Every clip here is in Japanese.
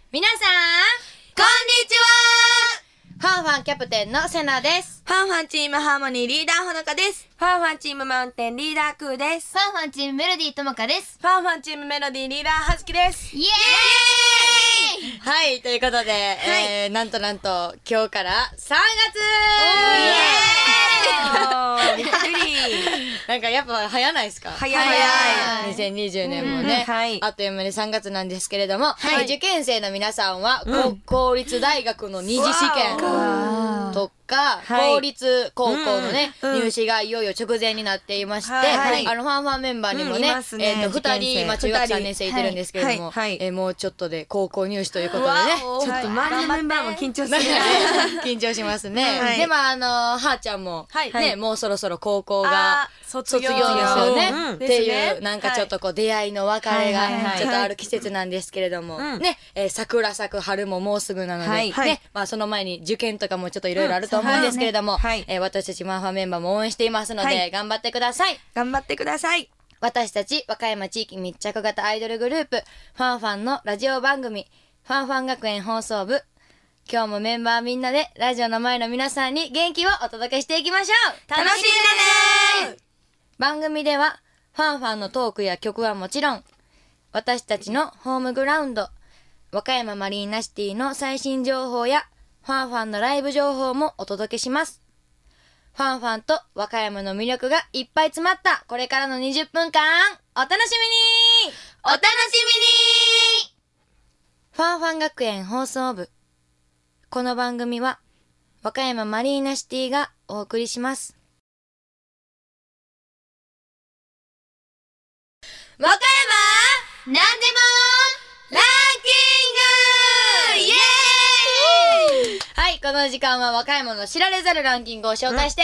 皆さんこんにちは。 ファンファンキャプテンのセナです。 ファンファンチームハーモニーリーダーほのかです。 ファンファンチームマウンテンリーダークーです。 ファンファンチームメロディーともかです。 ファンファンチームメロディーリーダーはずきです。 イエーイ。 はい、ということで、なんとなんと今日から3月びっくり。 なんかやっぱ早ないですか？ 早い。 2020年もね、 はい。 あっという間に3月なんですけれども、受験生の皆さんは、公立大学の二次試験とか、公立高校のね、入試がいよいよ直前になっていまして、ファンファンメンバーにもね、2人、今中学3年生いてるんですけれども、もうちょっとで高校入試ということでね、 ちょっと周りのメンバーも緊張するね。 緊張しますね。でもはーちゃんも、ね、もうそろそろ高校が卒業ですよね。っていう、なんかちょっとこう出会いの別れがちょっとある季節なんですけれども、ね、桜咲く春ももうすぐなので、ね、まあその前に受験とかもちょっといろいろあると思うんですけれども、私たちマンファメンバーも応援していますので、頑張ってください。 頑張ってください。 私たち和歌山地域密着型アイドルグループ、ファンファンのラジオ番組、ファンファン学園放送部、今日もメンバーみんなでラジオの前の皆さんに元気をお届けしていきましょう。 楽しんでね。 番組ではファンファンのトークや曲はもちろん、私たちのホームグラウンド、和歌山マリーナシティの最新情報やファンファンのライブ情報もお届けします。ファンファンと和歌山の魅力がいっぱい詰まったこれからの20分間、お楽しみに。 お楽しみに。 ファンファン学園放送部。この番組は和歌山マリーナシティがお送りします。 和歌山なんでもランキングイエーイ。 はい、この時間は和歌山の知られざるランキングを紹介して、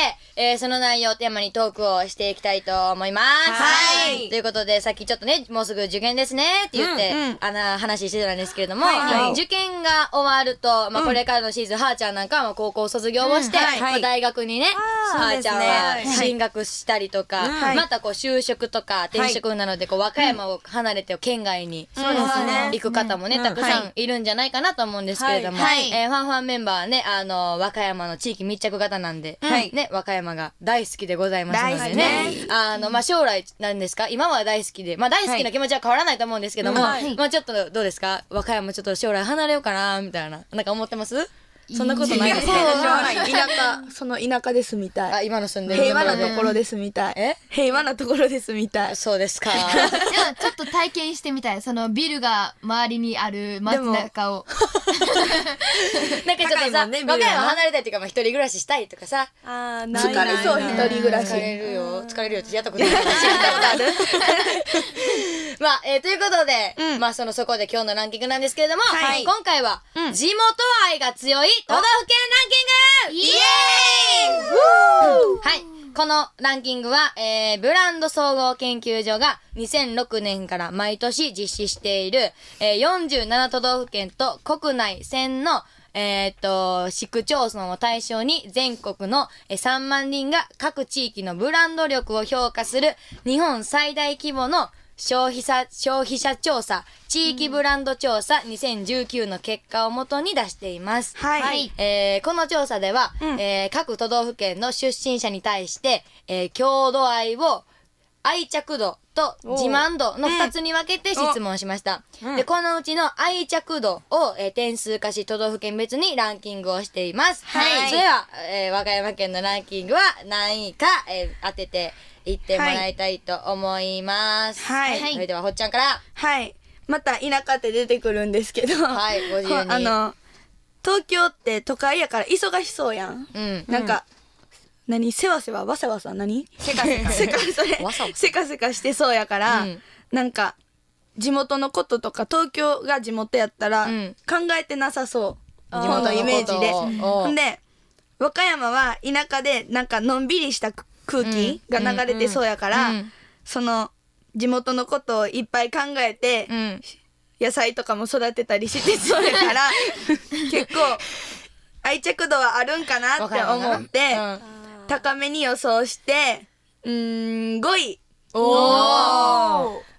その内容をテーマにトークをしていきたいと思います。 はい。 ということで、さっきちょっとね、もうすぐ受験ですねって言って、話してたんですけれども、受験が終わると、まあこれからのシーズン、はーちゃんなんかは高校卒業をして、まあ大学にね、はーちゃんは進学したりとか、またこう就職とか転職なので、こう和歌山を離れて県外に行く方もね、たくさんいるんじゃないかなと思うんですけれども、ファンファンメンバーはね、和歌山の地域密着型なんで、ね、和歌山が大好きでございますのでね、まあ将来なんですか、今は大好きで、まあ大好きな気持ちは変わらないと思うんですけども、まあちょっとどうですか、和歌山ちょっと将来離れようかなみたいな、なんか思ってます？そんなことないですか？ その田舎で住みたい。 あ、今の住んでる平和なところで住みたい。平和なところで住みたい。 そうですか。 でもちょっと体験してみたい。そのビルが周りにある街中を。 なんかちょっとさ、和歌山離れたいっていうか、まあ一人暮らししたいとかさ。 疲れそう、一人暮らし。 疲れるよってやったことないから知ったことある。まあ、ということで、まあそこで今日のランキングなんですけれども、今回は、地元愛が強い都道府県ランキングイエーイ。はい。このランキングは、ブランド総合研究所が2006年から毎年実施している、47都道府県と国内1000の市区町村を対象に全国の3万人が各地域のブランド力を評価する日本最大規模の消費者調査、地域ブランド調査2019の結果をもとに出しています。はい。この調査では、各都道府県の出身者に対して、郷土愛を愛着度と自慢度の2つに分けて質問しました。で、このうちの愛着度を、点数化し都道府県別にランキングをしています。はい。それでは、和歌山県のランキングは何位か、当てて言ってもらいたいと思います。はい。それでは、ほっちゃんから。 はい。また田舎って出てくるんですけど。 はい、ご自由に。 東京って都会やから忙しそうやん。なんか、せわせわ、わさわさ、せかせかしてそうやから、なんか、地元のこととか、東京が地元やったら、考えてなさそう。地元のイメージで。ほんで、和歌山は田舎で、なんかのんびりした空気が流れてそうやから、その地元のことをいっぱい考えて、野菜とかも育てたりしてそうやから結構愛着度はあるんかなって思って、高めに予想して5位。 5位な。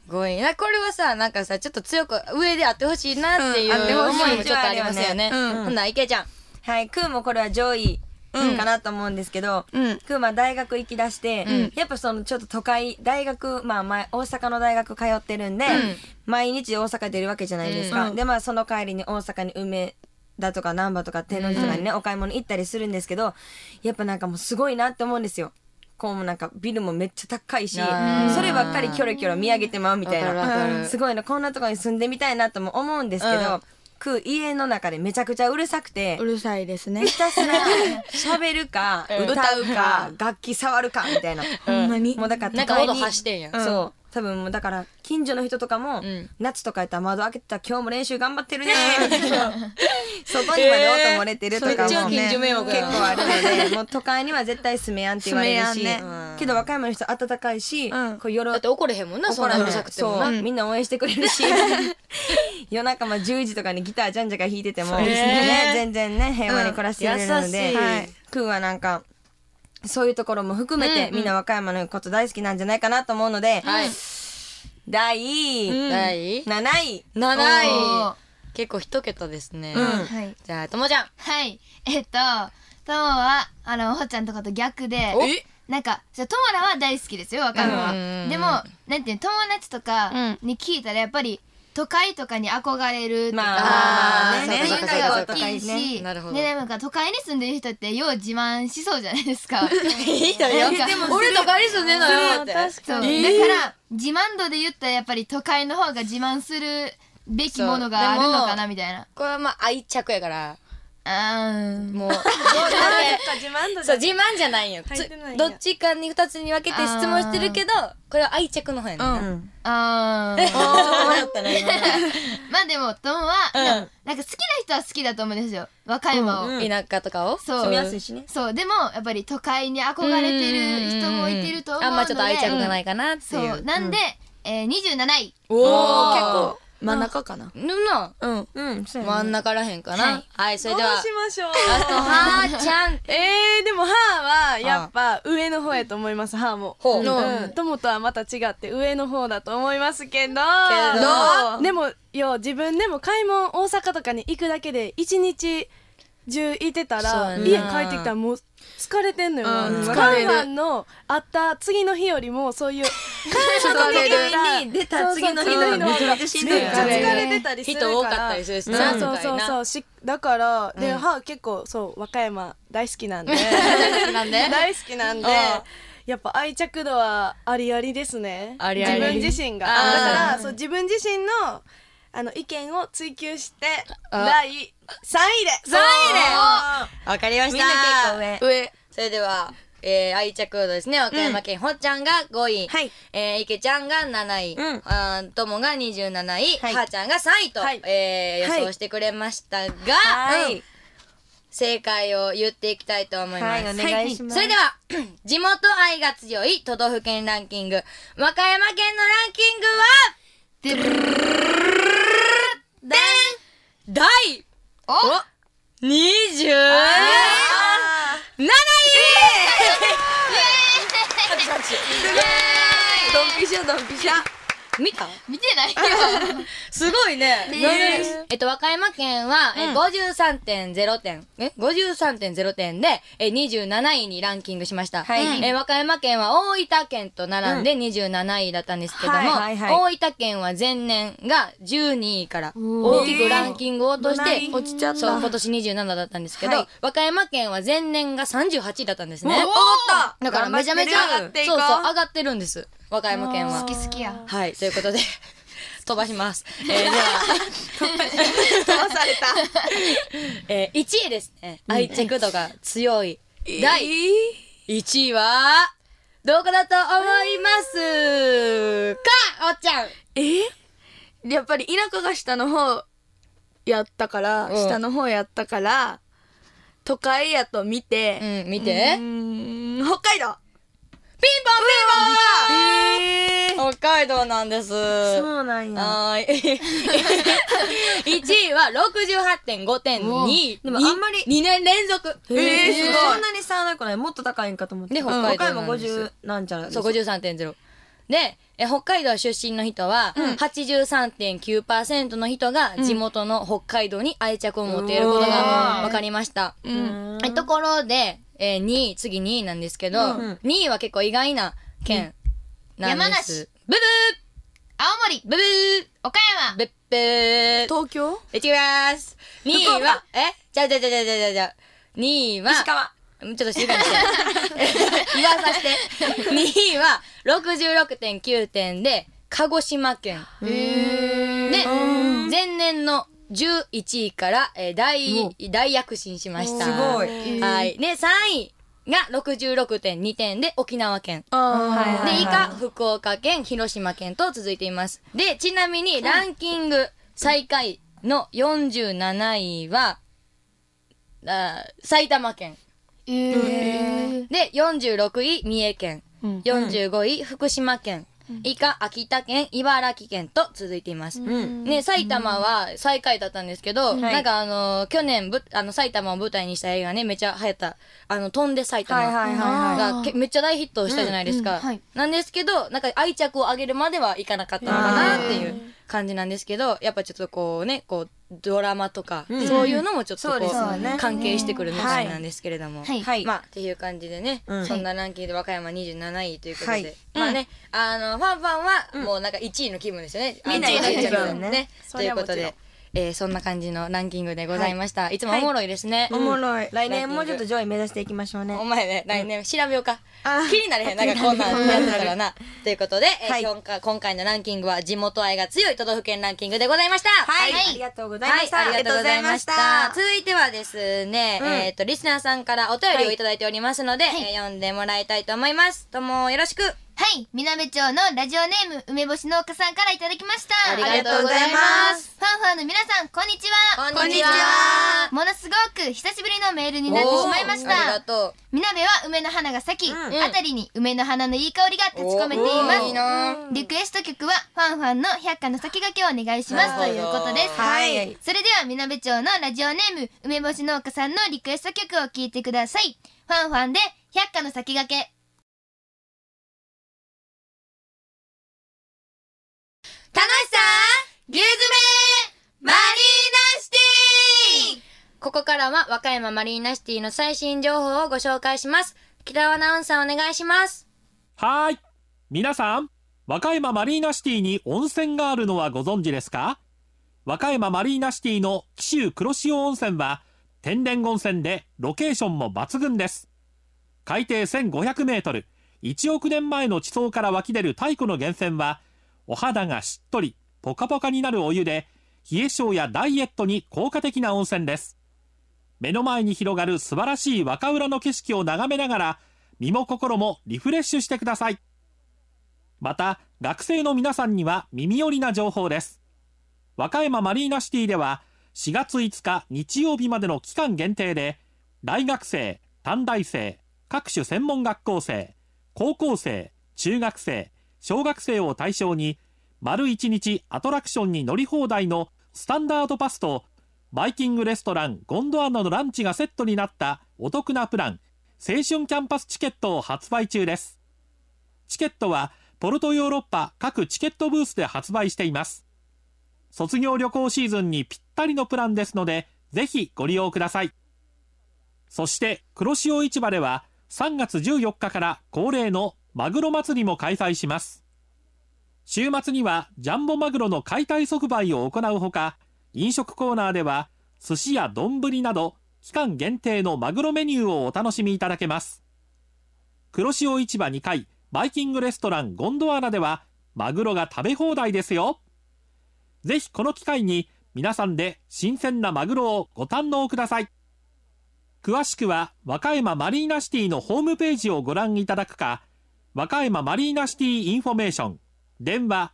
やこれはさなんかさちょっと強く上であってほしいなっていう思いもちょっとありますよね。ほんなら池ちゃん。 はい、クーもこれは上位かなと思うんですけど、クーは大学行き出して、やっぱそのちょっと都会、大学、大阪の大学通ってるんで、毎日大阪出るわけじゃないですか。で、その帰りに大阪に梅田とか難波とか天王寺とかにね、お買い物行ったりするんですけど、やっぱなんかもうすごいなって思うんですよ。こうもなんかビルもめっちゃ高いし、そればっかりキョロキョロ見上げてまうみたいな。すごいな、こんなとこに住んでみたいなとも思うんですけど、家の中でめちゃくちゃうるさくて、 うるさいですね。 ひたすら喋るか歌うか楽器触るかみたいな。 ほんまに。 もうだからなんか音発してんやん。 そう多分もうだから近所の人とかも、夏とかやったら窓開けてたら今日も練習頑張ってるね外にまで音漏れてるとかもね、結構あるので、もう都会には絶対住めやんって言われるし、けど和歌山の人温かいし、こう夜だって怒れへんもんな、そんなうるさくてもな。 みんな応援してくれるし夜中10時とかにギターじゃんじゃか弾いててもね、全然ね平和に暮らしてくれるので、クーはなんかそういうところも含めて、みんな和歌山のこと大好きなんじゃないかなと思うので、第7位。 結構一桁ですね。じゃあともちゃん。 はい。ともはほっちゃんとかと逆で、なんかともらは大好きですよ、和歌山は。でもなんていう友達とかに聞いたらやっぱり都会とかに憧れるとかそういうのが大きいし、でなんか都会に住んでる人ってよう自慢しそうじゃないですか。 いいのよ。俺都会に住んでんのよって。 そうだから自慢度で言ったらやっぱり都会の方が自慢するべきものがあるのかなみたいな。 これは愛着やから。もう自自慢じゃないよ。どっちかに2つに分けて質問してるけど、これは愛着の方やねんな。 迷ったねまあでもトモはなんか好きな人は好きだと思うんですよ、和歌山を。 田舎とかを住みやすいしね。 そうでもやっぱり都会に憧れてる人もいてると思うので、 ちょっと愛着がないかなっていう。 そうなんで27位。 おお、 結構真ん中かな。 真ん中らへんかな。はい、それではどうしましょう。 ラストはーちゃん。 でもはーはやっぱ上の方やと思います。はーも友とはまた違って上の方だと思いますけど、でも自分でも買い物大阪とかに行くだけで一日中いてたら、家帰ってきたらもう疲れてんのよ。疲れるのあった次の日よりもそういう疲れるに出た次の日のめちゃめちゃしんどいから疲れてたりするから、 人多かったりするしな。 そうだからでは結構そう和歌山大好きなんで大好きなんでやっぱ愛着度はありありですね。自分自身がだからそう自分自身の意見を追求して第3位でわかりました。 みんな結構上。 それでは愛着度ですね。和歌山県ほっちゃんが5位、池ちゃんが7位、ともが27位、はーちゃんが3位と予想してくれましたが、正解を言っていきたいと思います。 お願いします。 それでは地元愛が強い都道府県ランキング、和歌山県のランキングは第27位。 ドンピシャドンピシャ。 見た？ 見てないよ。 すごいね。和歌山県は、53.0 点。53.0 点で、27位にランキングしました。和歌山県は大分県と並んで27位だったんですけども、大分県は前年が12位から大きくランキングを落として、 落ちちゃった。 そう、今年27だったんですけど、和歌山県は前年が38位だったんですね。だからめちゃめちゃ上がってるんです。和歌山県は。 好き好きや。 はい、ということで飛ばします。では飛ばされた。 1位ですね。愛着度が強い第1位はどこだと思いますか、おっちゃん。 やっぱり田舎が下の方やったから、都会やと見て、北海道。 ピンポンピンポン、北海道なんです。 そうなんや。 1位は 68.5 点2。 でもあんまり 2年連続。 すごい。そんなに差なくない？もっと高いんかと思って。 で、北海道なんです。 50なんちゃら。 そう、53.0。 で北海道出身の人は 83.9% の人が地元の北海道に愛着を持っていることが分かりました。ところで、次2位なんですけど、2位は結構意外な県なんです。 山梨、 ブブー、 青森、 ブブー、 岡山、 ブッブー、 東京違います。2位はじゃ2位は石川。 ちょっと静かにして言わさせて。2位は 66.9 点で鹿児島県で、前年の11位から大躍進しました。 すごい。 はい。で、3位が 66.2 点で沖縄県。で、以下、福岡県、広島県と続いています。で、ちなみにランキング最下位の47位は、埼玉県。で、46位、三重県。45位、福島県。以下、秋田県、茨城県と続いています。ね、埼玉は最下位だったんですけど、なんか去年埼玉を舞台にした映画ね、めっちゃ流行った、飛んで埼玉がめっちゃ大ヒットしたじゃないですか。なんですけど、なんか愛着を上げるまではいかなかったのかなっていう感じなんですけど、やっぱちょっとこうね、ドラマとか、そういうのもちょっと関係してくるみたいなんですけれども。まあ、っていう感じでね、そんなランキングで和歌山27位ということで。まあね、ファンはもうなんか1位の気分ですよね。 みんな1位の気分ね。 ということで、そんな感じのランキングでございました。いつもおもろいですね。 おもろい。 来年もうちょっと上位目指していきましょうね。 お前ね、来年調べようか。気になれへん、なんかこんなんやってたからな。ということで、今回のランキングは地元愛が強い都道府県ランキングでございました。 はい、ありがとうございました。 ありがとうございました。続いてはですね、リスナーさんからお便りをいただいておりますので、読んでもらいたいと思います。どうもよろしく。 はい、みなべ町のラジオネーム梅干し農家さんからいただきました。 ありがとうございます。 ファンファンの皆さん、こんにちは。 こんにちは。 ものすごく久しぶりのメールになってしまいました。 ありがとう。 みなべは梅の花が咲き、あたりに梅の花のいい香りが立ち込めています。リクエスト曲はファンファンの百花の先駆けをお願いしますということです。 はい。 それではみなべ町のラジオネーム梅干し農家さんのリクエスト曲を聴いてください。ファンファンで百花の先駆け。 楽しさ牛詰めマリーナシティ。 ここからは和歌山マリーナシティの最新情報をご紹介します。北尾アナウンサーお願いします。 はい。皆さん、和歌山マリーナシティに温泉があるのはご存知ですか？和歌山マリーナシティの紀州黒潮温泉は天然温泉でロケーションも抜群です。海底1500メートル、1億年前の地層から湧き出る太古の源泉は、お肌がしっとり、ポカポカになるお湯で、冷え性やダイエットに効果的な温泉です。目の前に広がる素晴らしい和歌浦の景色を眺めながら、身も心もリフレッシュしてください。また、学生の皆さんには耳寄りな情報です。和歌山マリーナシティでは、4月5日日曜日までの期間限定で、大学生、短大生、各種専門学校生、高校生、中学生、小学生を対象に、丸1日アトラクションに乗り放題のスタンダードパスと、バイキングレストランゴンドワナのランチがセットになったお得なプラン、青春キャンパスチケットを発売中です。チケットはポルトヨーロッパ各チケットブースで発売しています。卒業旅行シーズンにぴったりのプランですので、ぜひご利用ください。そして黒潮市場では3月14日から恒例のマグロ祭りも開催します。週末にはジャンボマグロの解体即売を行うほか、飲食コーナーでは寿司や丼など期間限定のマグロメニューをお楽しみいただけます。黒潮市場2階バイキングレストランゴンドワナではマグロが食べ放題ですよ。ぜひこの機会に皆さんで新鮮なマグロをご堪能ください。詳しくは和歌山マリーナシティのホームページをご覧いただくか、和歌山マリーナシティインフォメーション、電話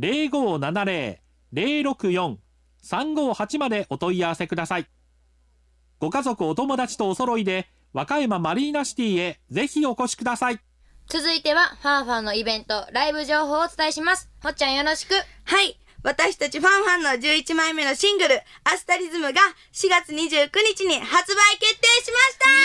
0570-064-358 までお問い合わせください。ご家族お友達とお揃いで和歌山マリーナシティへぜひお越しください。 続いてはファンファンのイベント、ライブ情報をお伝えします。ほっちゃんよろしく。 はい。 私たちファンファンの11枚目のシングル、アスタリズムが4月29日に発売決定しま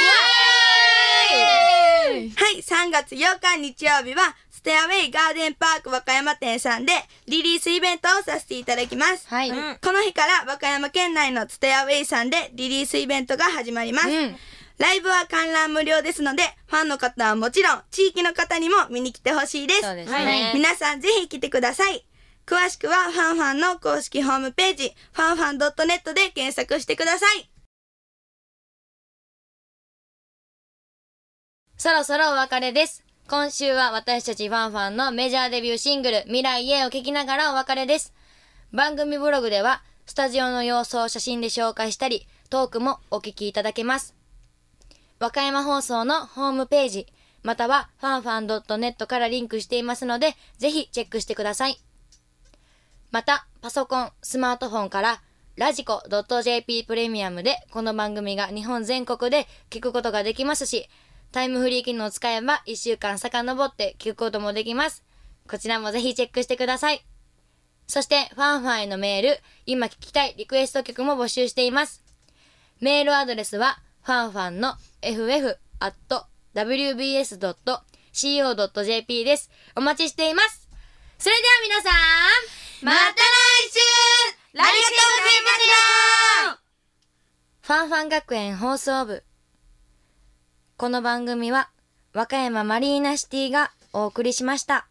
したはい、3月8日日曜日は、ステアウェイガーデンパーク和歌山店さんでリリースイベントをさせていただきます。はい。この日から和歌山県内のステアウェイさんでリリースイベントが始まります。ライブは観覧無料ですので、ファンの方はもちろん、地域の方にも見に来てほしいです。そうですね。皆さんぜひ来てください。詳しくはファンファンの公式ホームページ、ファンファン .net で検索してください。 そろそろお別れです。今週は私たちファンファンのメジャーデビューシングル未来へを聴きながらお別れです。番組ブログではスタジオの様子を写真で紹介したりトークもお聞きいただけます。和歌山放送のホームページまたはファンファン .net からリンクしていますのでぜひチェックしてください。またパソコン、スマートフォンからラジコ .jp プレミアムでこの番組が日本全国で聞くことができますしタイムフリー機能を使えば1週間遡って聞くこともできます。こちらもぜひチェックしてください。そしてファンファンへのメール、今聞きたいリクエスト曲も募集しています。メールアドレスはファンファンの ff@wbs.co.jp です。お待ちしています。それでは皆さん、 また来週ラジコファンファン学園放送部。この番組は和歌山マリーナシティがお送りしました。